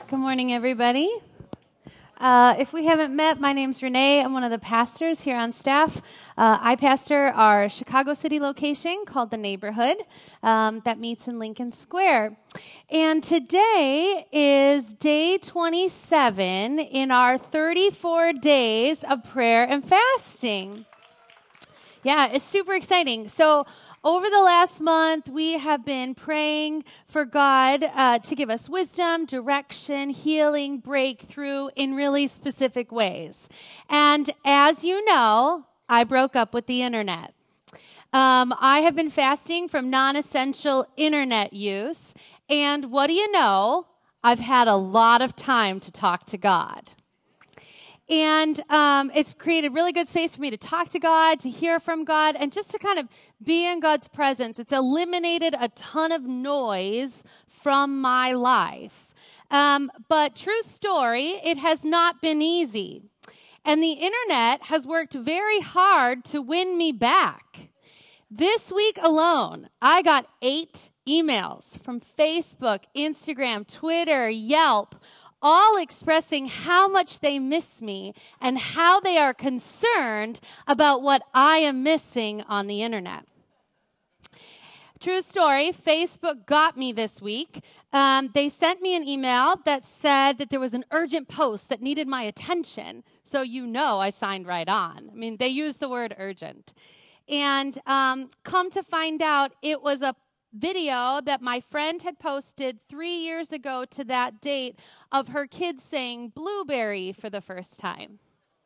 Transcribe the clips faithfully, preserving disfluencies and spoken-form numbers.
Good morning, everybody. Uh, if we haven't met, my name's Renee. I'm one of the pastors here on staff. Uh, I pastor our Chicago City location called The Neighborhood um, that meets in Lincoln Square. And today is day twenty-seven in our thirty-four days of prayer and fasting. Yeah, it's super exciting. So over the last month, we have been praying for God uh, to give us wisdom, direction, healing, breakthrough in really specific ways. And as you know, I broke up with the internet. Um, I have been fasting from non-essential internet use. And what do you know? I've had a lot of time to talk to God. And um, it's created really good space for me to talk to God, to hear from God, and just to kind of be in God's presence. It's eliminated a ton of noise from my life. Um, but true story, it has not been easy. And the internet has worked very hard to win me back. This week alone, I got eight emails from Facebook, Instagram, Twitter, Yelp, all expressing how much they miss me and how they are concerned about what I am missing on the internet. True story, Facebook got me this week. Um, they sent me an email that said that there was an urgent post that needed my attention. So you know I signed right on. I mean, they used the word urgent. And um, come to find out, it was a video that my friend had posted three years ago to that date of her kids saying blueberry for the first time.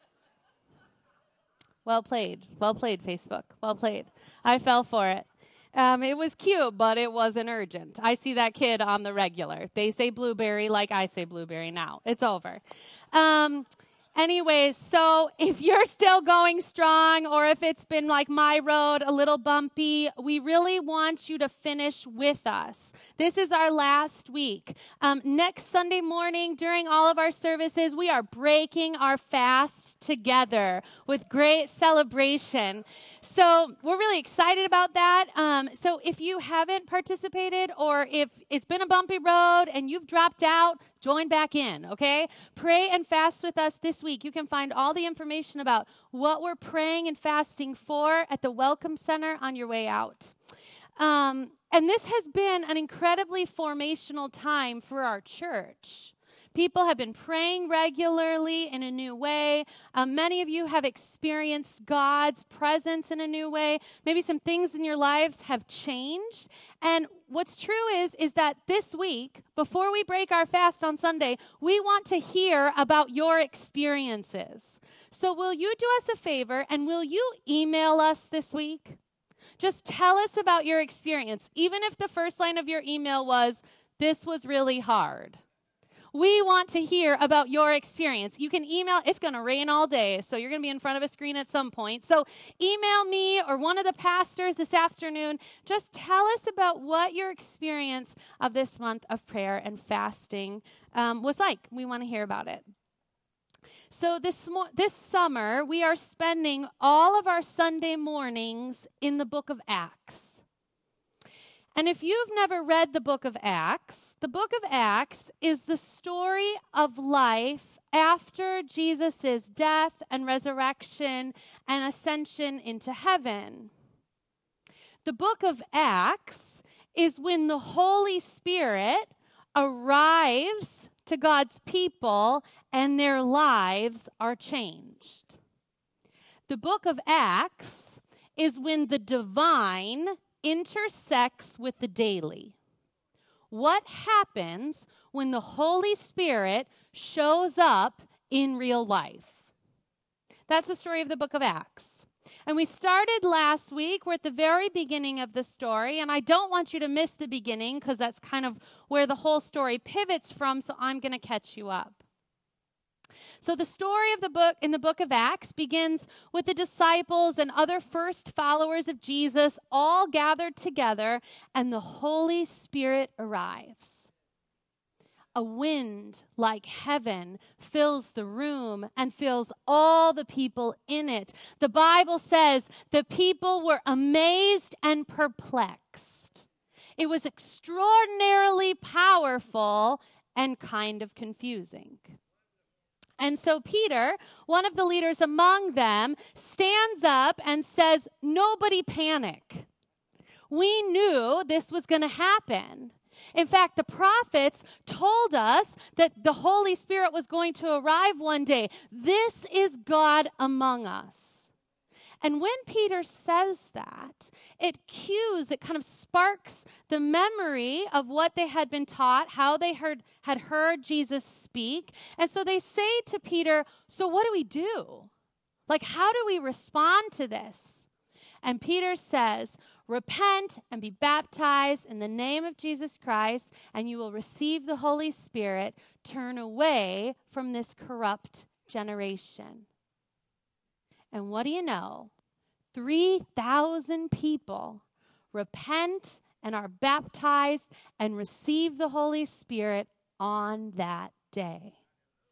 Well played. Well played, Facebook. Well played. I fell for it. Um, it was cute, but it wasn't urgent. I see that kid on the regular. They say blueberry like I say blueberry now. It's over. Um, Anyways, so if you're still going strong or if it's been like my road, a little bumpy, we really want you to finish with us. This is our last week. Um, next Sunday morning during all of our services, we are breaking our fast together with great celebration. So we're really excited about that. Um, so if you haven't participated or if it's been a bumpy road and you've dropped out, join back in, okay? Pray and fast with us this week. You can find all the information about what we're praying and fasting for at the Welcome Center on your way out. Um, and this has been an incredibly formational time for our church. People have been praying regularly in a new way. Um, many of you have experienced God's presence in a new way. Maybe some things in your lives have changed. And what's true is, is that this week, before we break our fast on Sunday, we want to hear about your experiences. So will you do us a favor and will you email us this week? Just tell us about your experience, even if the first line of your email was, "This was really hard." We want to hear about your experience. You can email. It's going to rain all day, so you're going to be in front of a screen at some point. So email me or one of the pastors this afternoon. Just tell us about what your experience of this month of prayer and fasting um, was like. We want to hear about it. So this mo- this summer, we are spending all of our Sunday mornings in the book of Acts. And if you've never read the book of Acts, the book of Acts is the story of life after Jesus' death and resurrection and ascension into heaven. The book of Acts is when the Holy Spirit arrives to God's people and their lives are changed. The book of Acts is when the divine intersects with the daily. What happens when the Holy Spirit shows up in real life? That's the story of the book of Acts. And we started last week. We're at the very beginning of the story, and I don't want you to miss the beginning because that's kind of where the whole story pivots from, so I'm going to catch you up. So the story of the book in the book of Acts begins with the disciples and other first followers of Jesus all gathered together, and the Holy Spirit arrives. A wind like heaven fills the room and fills all the people in it. The Bible says the people were amazed and perplexed. It was extraordinarily powerful and kind of confusing. And so Peter, one of the leaders among them, stands up and says, "Nobody panic. We knew this was going to happen. In fact, the prophets told us that the Holy Spirit was going to arrive one day. This is God among us." And when Peter says that, it cues, it kind of sparks the memory of what they had been taught, how they heard had heard Jesus speak. And so they say to Peter, "So what do we do? Like, how do we respond to this?" And Peter says, "Repent and be baptized in the name of Jesus Christ, and you will receive the Holy Spirit. Turn away from this corrupt generation." And what do you know? three thousand people repent and are baptized and receive the Holy Spirit on that day.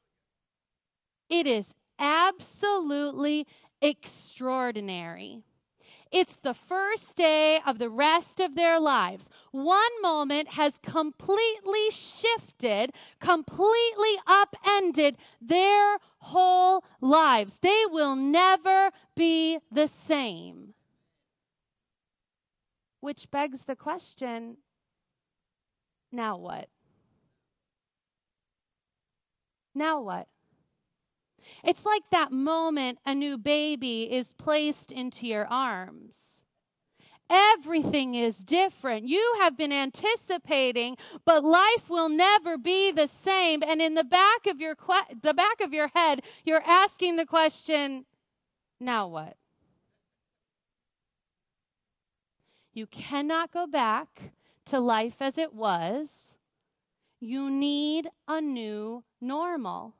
It is absolutely extraordinary. It's the first day of the rest of their lives. One moment has completely shifted, completely upended their whole lives. They will never be the same. Which begs the question, now what? Now what? It's like that moment a new baby is placed into your arms. Everything is different. You have been anticipating, but life will never be the same. And in the back of your que- the back of your head, you're asking the question, now what? You cannot go back to life as it was. You need a new normal.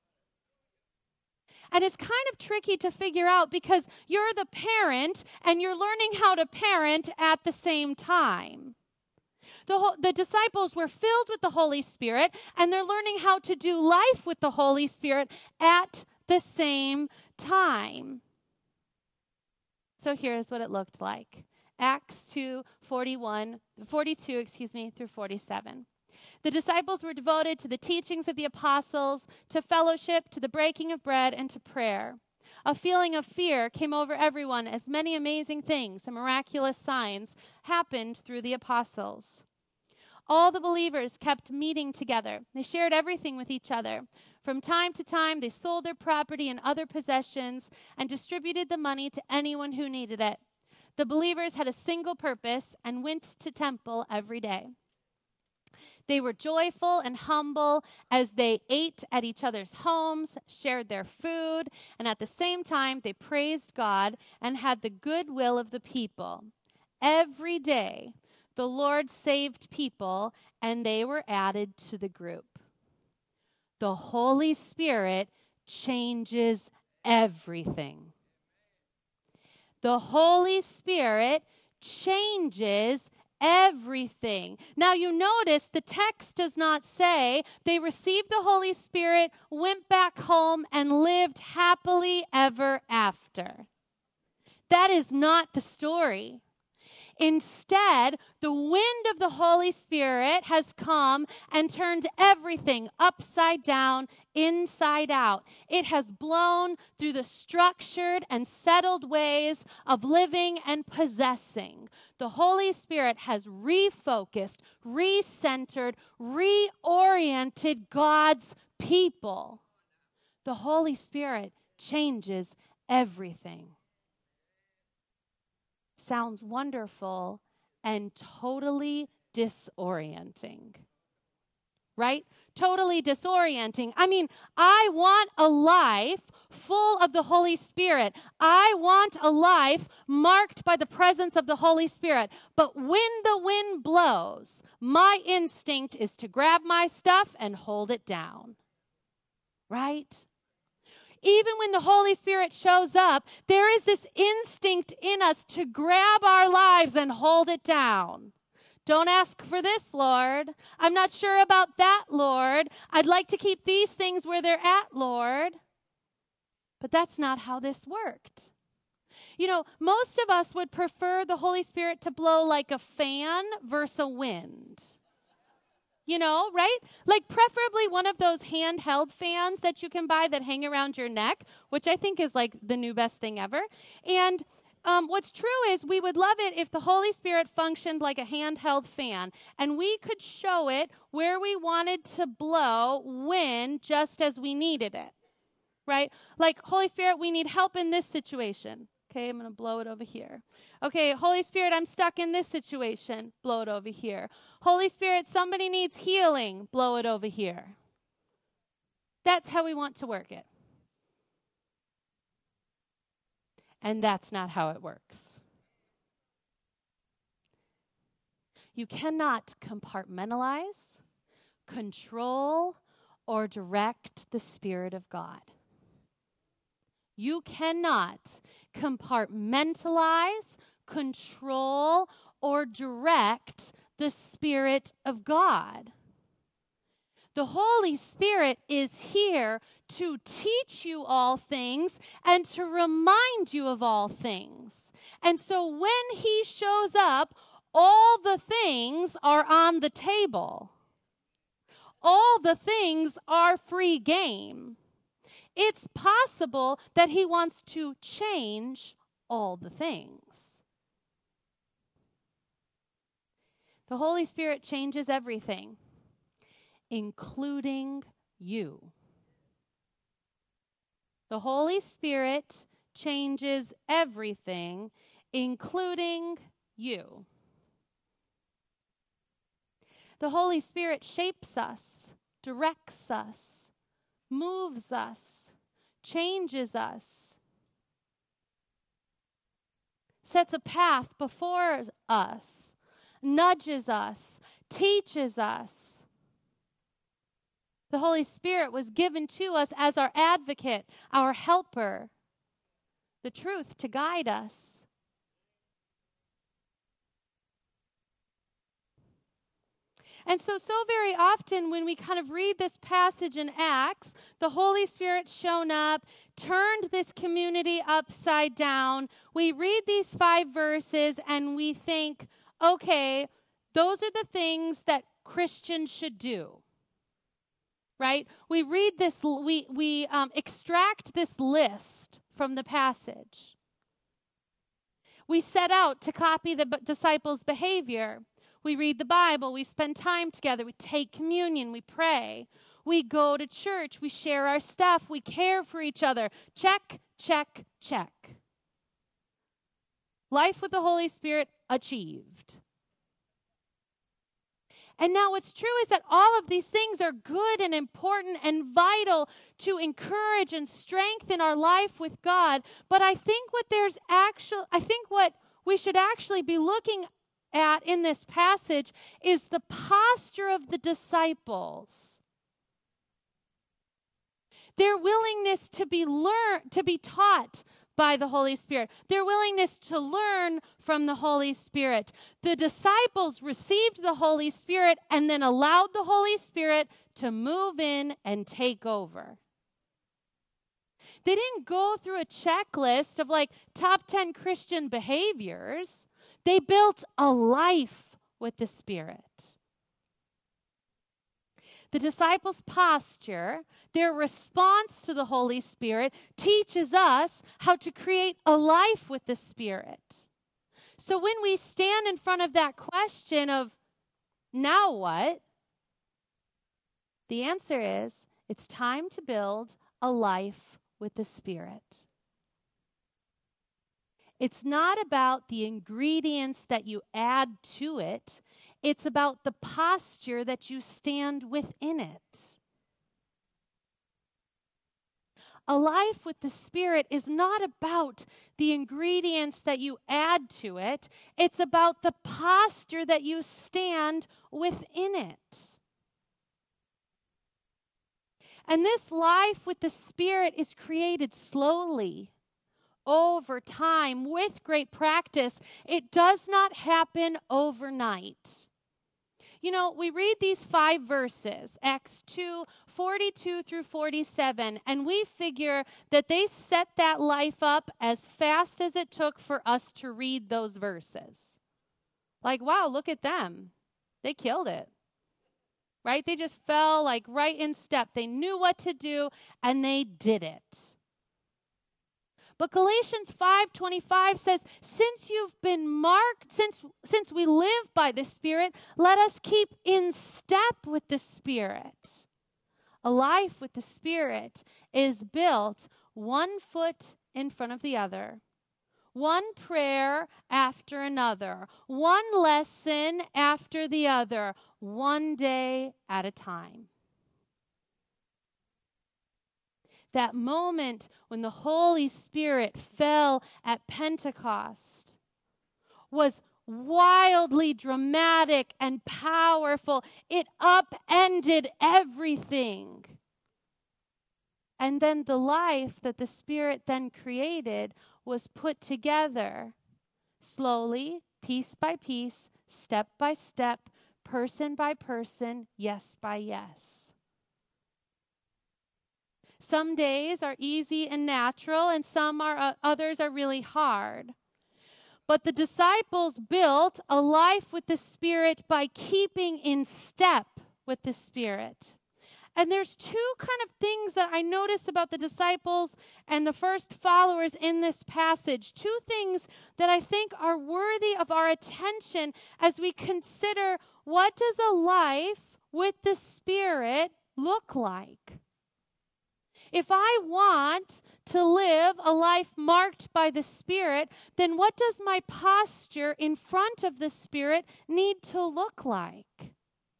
And it's kind of tricky to figure out because you're the parent and you're learning how to parent at the same time. The, whole, the disciples were filled with the Holy Spirit and they're learning how to do life with the Holy Spirit at the same time. So here's what it looked like. Acts two, forty-one, forty-two, excuse me, through forty-seven. The disciples were devoted to the teachings of the apostles, to fellowship, to the breaking of bread, and to prayer. A feeling of fear came over everyone as many amazing things and miraculous signs happened through the apostles. All the believers kept meeting together. They shared everything with each other. From time to time, they sold their property and other possessions and distributed the money to anyone who needed it. The believers had a single purpose and went to temple every day. They were joyful and humble as they ate at each other's homes, shared their food, and at the same time they praised God and had the goodwill of the people. Every day the Lord saved people and they were added to the group. The Holy Spirit changes everything. The Holy Spirit changes everything. Now you notice the text does not say they received the Holy Spirit, went back home, and lived happily ever after. That is not the story. Instead, the wind of the Holy Spirit has come and turned everything upside down, inside out. It has blown through the structured and settled ways of living and possessing. The Holy Spirit has refocused, recentered, reoriented God's people. The Holy Spirit changes everything. Sounds wonderful and totally disorienting, right? Totally disorienting. I mean, I want a life full of the Holy Spirit. I want a life marked by the presence of the Holy Spirit. But when the wind blows, my instinct is to grab my stuff and hold it down, right? Even when the Holy Spirit shows up, there is this instinct in us to grab our lives and hold it down. Don't ask for this, Lord. I'm not sure about that, Lord. I'd like to keep these things where they're at, Lord. But that's not how this worked. You know, most of us would prefer the Holy Spirit to blow like a fan versus a wind. You know, right? Like preferably one of those handheld fans that you can buy that hang around your neck, which I think is like the new best thing ever. And um, what's true is we would love it if the Holy Spirit functioned like a handheld fan and we could show it where we wanted to blow when just as we needed it, right? Like, Holy Spirit, we need help in this situation. Okay, I'm going to blow it over here. Okay, Holy Spirit, I'm stuck in this situation. Blow it over here. Holy Spirit, somebody needs healing. Blow it over here. That's how we want to work it. And that's not how it works. You cannot compartmentalize, control, or direct the Spirit of God. You cannot compartmentalize, control, or direct the Spirit of God. The Holy Spirit is here to teach you all things and to remind you of all things. And so when He shows up, all the things are on the table. All the things are free game. It's possible that He wants to change all the things. The Holy Spirit changes everything, including you. The Holy Spirit changes everything, including you. The Holy Spirit shapes us, directs us, moves us, changes us, sets a path before us, nudges us, teaches us. The Holy Spirit was given to us as our advocate, our helper, the truth to guide us. And so, so very often when we kind of read this passage in Acts, the Holy Spirit's shown up, turned this community upside down. We read these five verses and we think, okay, those are the things that Christians should do. Right? We read this, we, we um, extract this list from the passage. We set out to copy the b- disciples' behavior. We read the Bible, we spend time together, we take communion, we pray, we go to church, we share our stuff, we care for each other. Check, check, check. Life with the Holy Spirit achieved. And now what's true is that all of these things are good and important and vital to encourage and strengthen our life with God. But I think what there's actual, I think what we should actually be looking at in this passage is the posture of the disciples. Their willingness to be learn to be taught by the Holy Spirit. Their willingness to learn from the Holy Spirit. The disciples received the Holy Spirit and then allowed the Holy Spirit to move in and take over. They didn't go through a checklist of like top ten Christian behaviors. They built a life with the Spirit. The disciples' posture, their response to the Holy Spirit, teaches us how to create a life with the Spirit. So when we stand in front of that question of, now what? The answer is, it's time to build a life with the Spirit. It's not about the ingredients that you add to it. It's about the posture that you stand within it. A life with the Spirit is not about the ingredients that you add to it. It's about the posture that you stand within it. And this life with the Spirit is created slowly, over time, with great practice. It does not happen overnight. You know, we read these five verses, Acts two, forty-two through forty-seven, and we figure that they set that life up as fast as it took for us to read those verses. Like, wow, look at them. They killed it. right? They just fell like right in step. They knew what to do, and they did it. But Galatians five twenty-five says, since you've been marked, since, since we live by the Spirit, let us keep in step with the Spirit. A life with the Spirit is built one foot in front of the other, one prayer after another, one lesson after the other, one day at a time. That moment when the Holy Spirit fell at Pentecost was wildly dramatic and powerful. It upended everything. And then the life that the Spirit then created was put together slowly, piece by piece, step by step, person by person, yes by yes. Some days are easy and natural, and some are uh, others are really hard. But the disciples built a life with the Spirit by keeping in step with the Spirit. And there's two kind of things that I notice about the disciples and the first followers in this passage. Two things that I think are worthy of our attention as we consider what does a life with the Spirit look like? If I want to live a life marked by the Spirit, then what does my posture in front of the Spirit need to look like?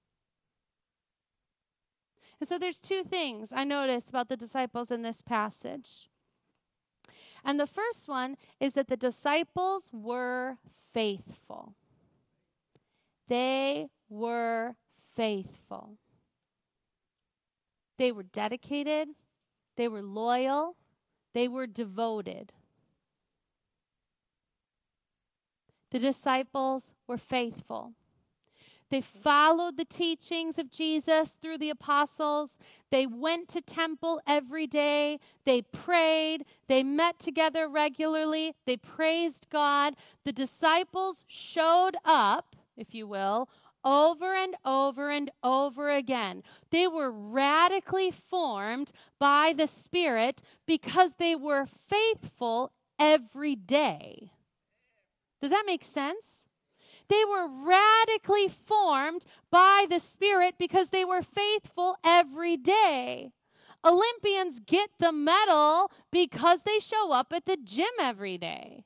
And so there's two things I notice about the disciples in this passage. And the first one is that the disciples were faithful. They were faithful. They were dedicated. They were loyal. They were devoted. The disciples were faithful. They followed the teachings of Jesus through the apostles. They went to temple every day. They prayed. They met together regularly. They praised God. The disciples showed up, if you will, over and over and over again. They were radically formed by the Spirit because they were faithful every day. Does that make sense? They were radically formed by the Spirit because they were faithful every day. Olympians get the medal because they show up at the gym every day.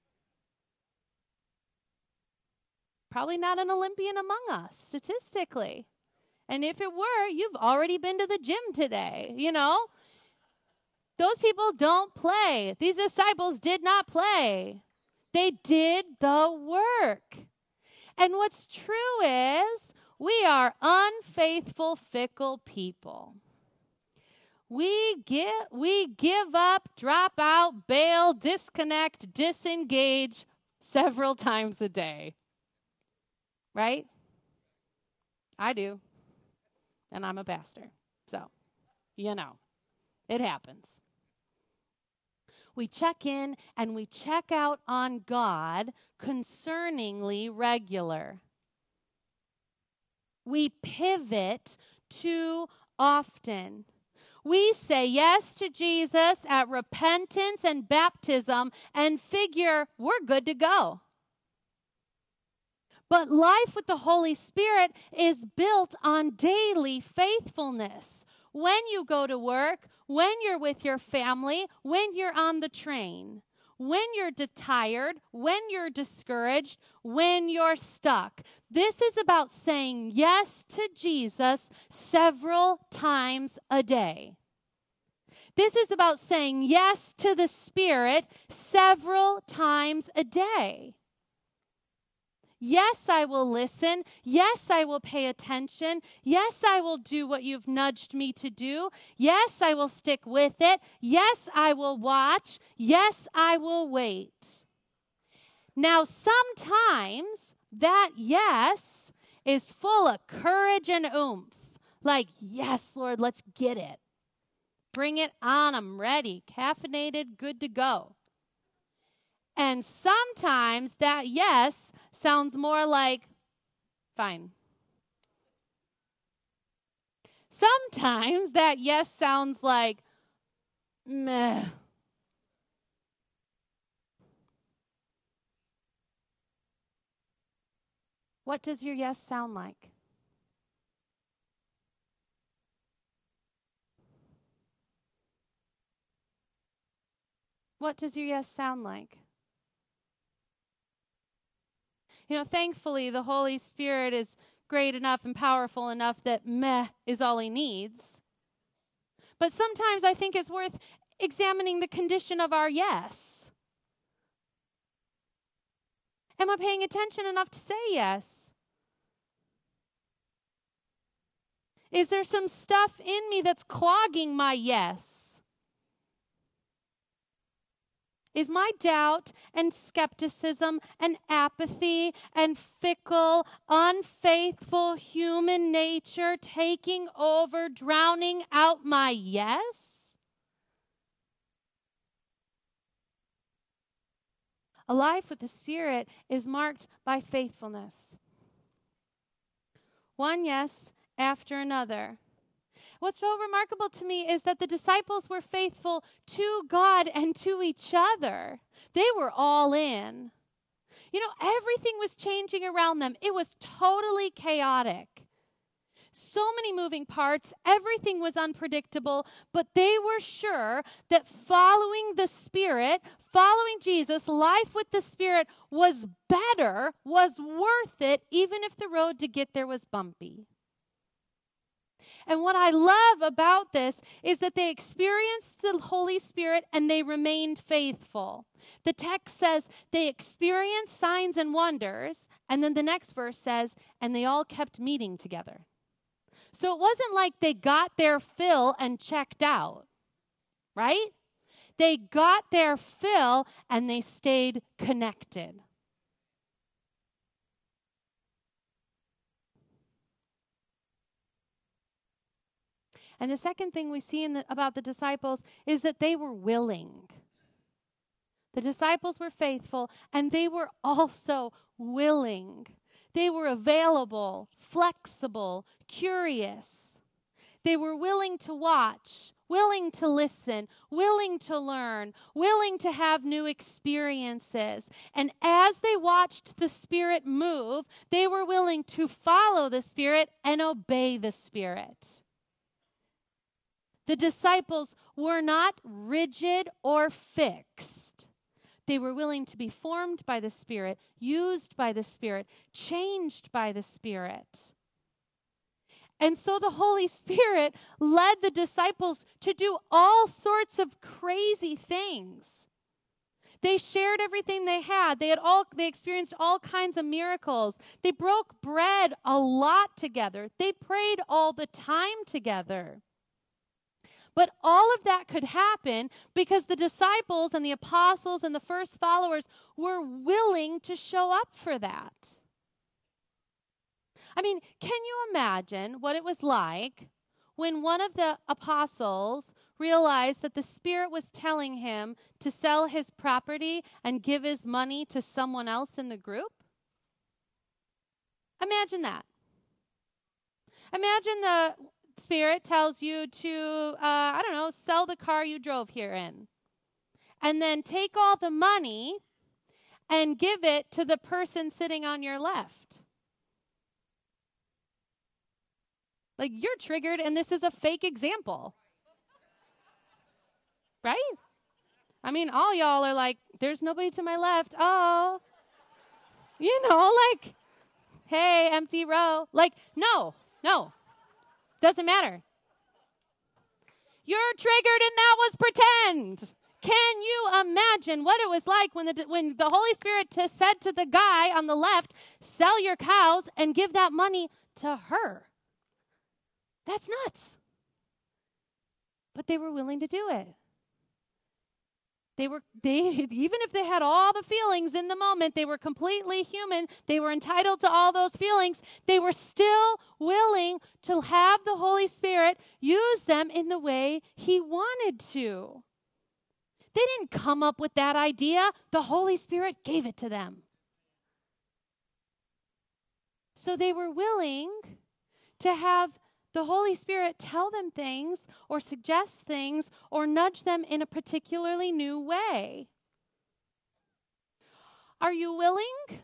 Probably not an Olympian among us, statistically. And if it were, you've already been to the gym today, you know? Those people don't play. These disciples did not play. They did the work. And what's true is we are unfaithful, fickle people. We give, we give up, drop out, bail, disconnect, disengage several times a day. Right? I do. And I'm a pastor. So, you know, it happens. We check in and we check out on God concerningly regular. We pivot too often. We say yes to Jesus at repentance and baptism and figure we're good to go. But life with the Holy Spirit is built on daily faithfulness. When you go to work, when you're with your family, when you're on the train, when you're de- tired, when you're discouraged, when you're stuck. This is about saying yes to Jesus several times a day. This is about saying yes to the Spirit several times a day. Yes, I will listen. Yes, I will pay attention. Yes, I will do what you've nudged me to do. Yes, I will stick with it. Yes, I will watch. Yes, I will wait. Now, sometimes that yes is full of courage and oomph. Like, yes, Lord, let's get it. Bring it on. I'm ready. Caffeinated, good to go. And sometimes that yes sounds more like, fine. Sometimes that yes sounds like meh. What does your yes sound like? What does your yes sound like? You know, thankfully, the Holy Spirit is great enough and powerful enough that meh is all he needs. But sometimes I think it's worth examining the condition of our yes. Am I paying attention enough to say yes? Is there some stuff in me that's clogging my yes? Is my doubt and skepticism and apathy and fickle, unfaithful human nature taking over, drowning out my yes? A life with the Spirit is marked by faithfulness. One yes after another. What's so remarkable to me is that the disciples were faithful to God and to each other. They were all in. You know, everything was changing around them. It was totally chaotic. So many moving parts. Everything was unpredictable, but they were sure that following the Spirit, following Jesus, life with the Spirit was better, was worth it, even if the road to get there was bumpy. And what I love about this is that they experienced the Holy Spirit and they remained faithful. The text says they experienced signs and wonders, and then the next verse says, and they all kept meeting together. So it wasn't like they got their fill and checked out, right? They got their fill and they stayed connected. And the second thing we see in the, about the disciples is that they were willing. The disciples were faithful, and they were also willing. They were available, flexible, curious. They were willing to watch, willing to listen, willing to learn, willing to have new experiences. And as they watched the Spirit move, they were willing to follow the Spirit and obey the Spirit. The disciples were not rigid or fixed. They were willing to be formed by the Spirit, used by the Spirit, changed by the Spirit. And so the Holy Spirit led the disciples to do all sorts of crazy things. They shared everything they had. They had all they experienced all kinds of miracles. They broke bread a lot together. They prayed all the time together. But all of that could happen because the disciples and the apostles and the first followers were willing to show up for that. I mean, can you imagine what it was like when one of the apostles realized that the Spirit was telling him to sell his property and give his money to someone else in the group? Imagine that. Imagine the Spirit tells you to, uh, I don't know, sell the car you drove here in. And then take all the money and give it to the person sitting on your left. Like, you're triggered, and this is a fake example. Right? I mean, all y'all are like, there's nobody to my left. Oh. You know, like, hey, empty row. Like, no, no. Doesn't matter. You're triggered and that was pretend. Can you imagine what it was like when the when the Holy Spirit t- said to the guy on the left, sell your cows and give that money to her? That's nuts. But they were willing to do it. They were, they, even if they had all the feelings in the moment, they were completely human. They were entitled to all those feelings. They were still willing to have the Holy Spirit use them in the way He wanted to. They didn't come up with that idea. The Holy Spirit gave it to them. So they were willing to have the Holy Spirit tell them things or suggest things or nudge them in a particularly new way. Are you willing?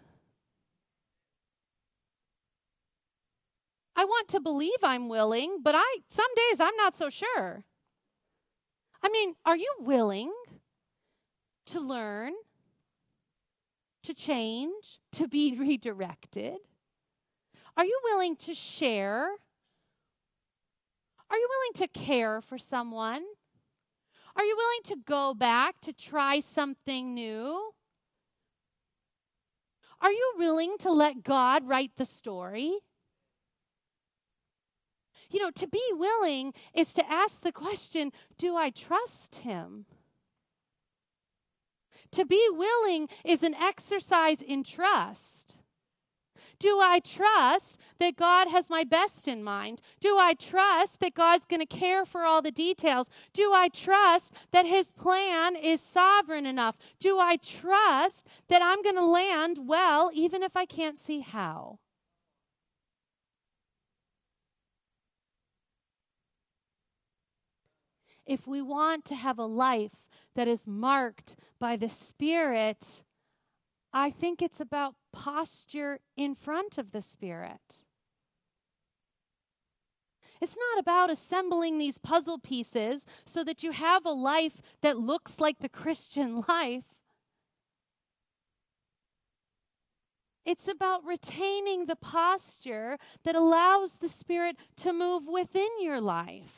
I want to believe I'm willing, but I some days I'm not so sure. I mean, are you willing to learn, to change, to be redirected? Are you willing to share? Are you willing to care for someone? Are you willing to go back to try something new? Are you willing to let God write the story? You know, to be willing is to ask the question, do I trust him? To be willing is an exercise in trust. Do I trust that God has my best in mind? Do I trust that God's going to care for all the details? Do I trust that his plan is sovereign enough? Do I trust that I'm going to land well even if I can't see how? If we want to have a life that is marked by the Spirit, I think it's about posture in front of the Spirit. It's not about assembling these puzzle pieces so that you have a life that looks like the Christian life. It's about retaining the posture that allows the Spirit to move within your life.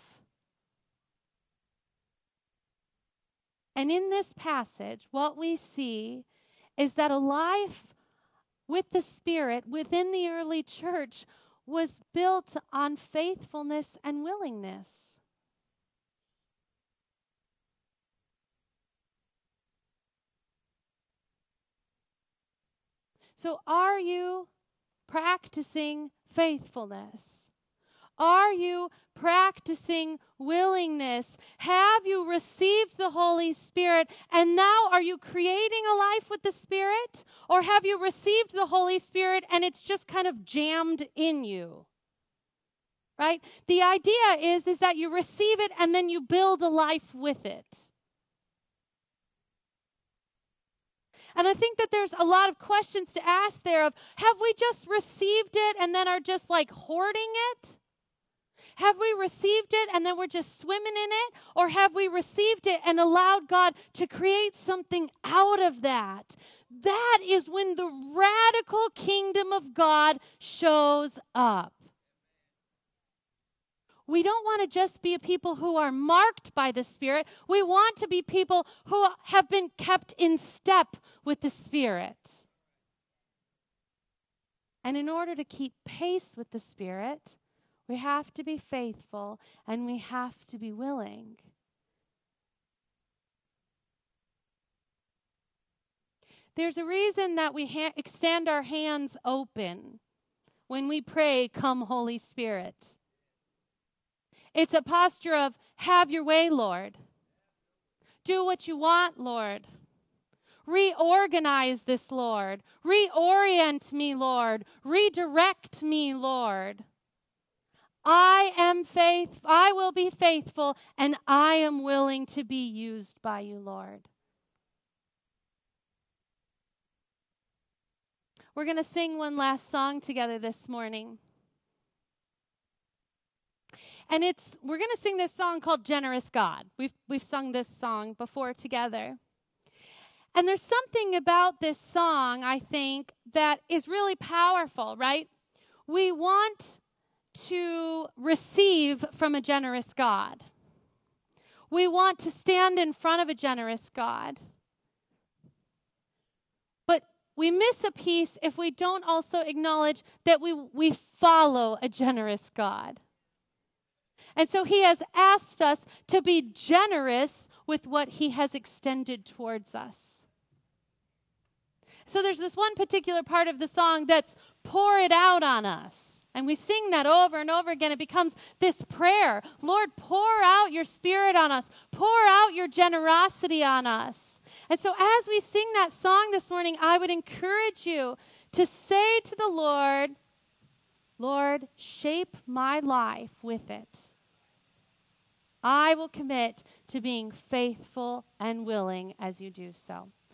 And in this passage, what we see is that a life with the Spirit within the early church was built on faithfulness and willingness. So are you practicing faithfulness? Are you practicing willingness? Have you received the Holy Spirit and now are you creating a life with the Spirit? Or have you received the Holy Spirit and it's just kind of jammed in you? Right? The idea is, is that you receive it and then you build a life with it. And I think that there's a lot of questions to ask there of, have we just received it and then are just like hoarding it? Have we received it and then we're just swimming in it? Or have we received it and allowed God to create something out of that? That is when the radical kingdom of God shows up. We don't want to just be a people who are marked by the Spirit. We want to be people who have been kept in step with the Spirit. And in order to keep pace with the Spirit, we have to be faithful and we have to be willing. There's a reason that we ha- extend our hands open when we pray, "Come, Holy Spirit." It's a posture of, have your way, Lord. Do what you want, Lord. Reorganize this, Lord. Reorient me, Lord. Redirect me, Lord. I am faith, I will be faithful, and I am willing to be used by you, Lord. We're going to sing one last song together this morning. And it's we're going to sing this song called Generous God. We've we've sung this song before together. And there's something about this song, I think, that is really powerful, right? We want to receive from a generous God. We want to stand in front of a generous God. But we miss a piece if we don't also acknowledge that we, we follow a generous God. And so he has asked us to be generous with what he has extended towards us. So there's this one particular part of the song that's pour it out on us. And we sing that over and over again. It becomes this prayer. Lord, pour out your Spirit on us. Pour out your generosity on us. And so as we sing that song this morning, I would encourage you to say to the Lord, Lord, shape my life with it. I will commit to being faithful and willing as you do so.